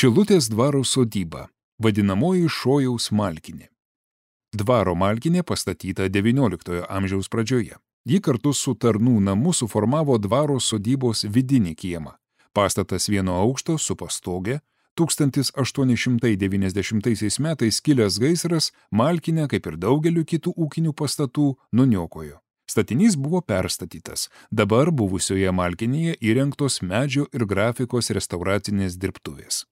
Šilutės dvaro sodyba, vadinamoji Šojaus malkinė. Dvaro malkinė pastatyta XIX amžiaus pradžioje. Ji kartu su tarnų namu suformavo dvaro sodybos vidinį kiemą. Pastatas vieno aukšto su pastoge. 1890 metais kilęs gaisras malkinę, kaip ir daugeliu kitų ūkinių pastatų, nuniokojo. Statinys buvo perstatytas. Dabar buvusioje malkinėje įrengtos medžio ir grafikos restauracinės dirbtuvės.